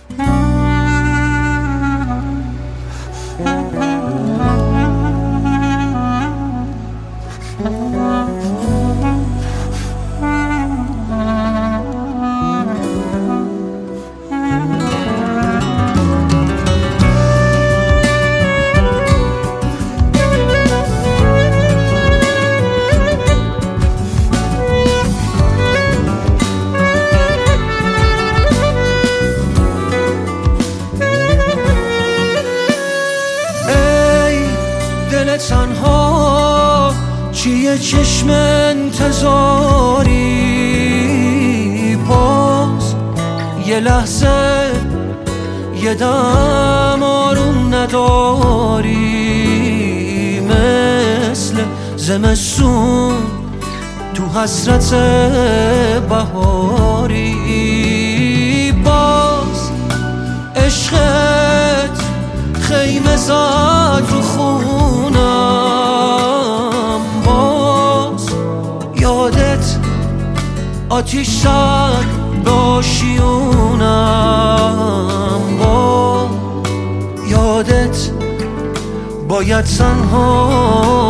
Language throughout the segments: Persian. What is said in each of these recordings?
تنها چیه چشم انتظاری، باز یه لحظه یه دم آروم نداری، مثل زمستون تو حسرت بهاری، باز عشقت خیمه زد رو خونم، باز یادت آتیش زد به آشیونم، باز یادت باید تنها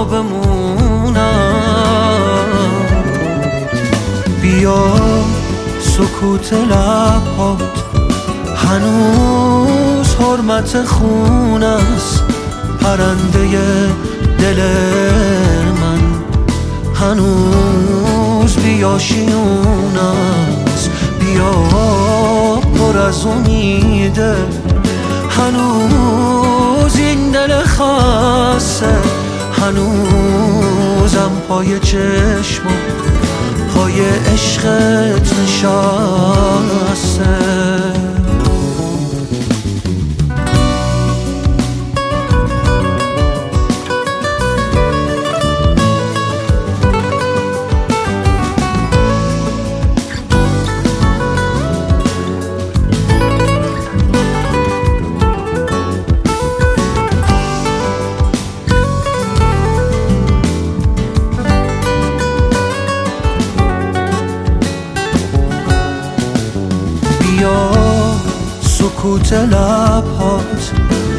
بمونم. بیا سکوت لبات هنوز حرمت خون است، پرنده دل من هنوز بیاشیون است، بیا پر از امیده هنوز این دل خسته، هنوزم پای چشمم پای عشقت نشسته. بیا سکوت لبات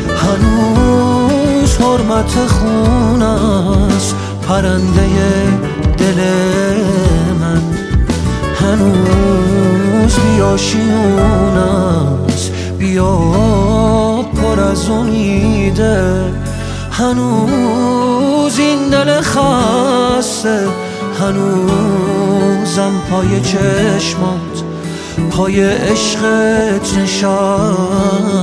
هنوز حرمت خون است، پرنده دل من هنوز بیاشیون است، بیا پر از امیده هنوز این دل خسته، هنوزم پای چشمات پای عشقت نشسته.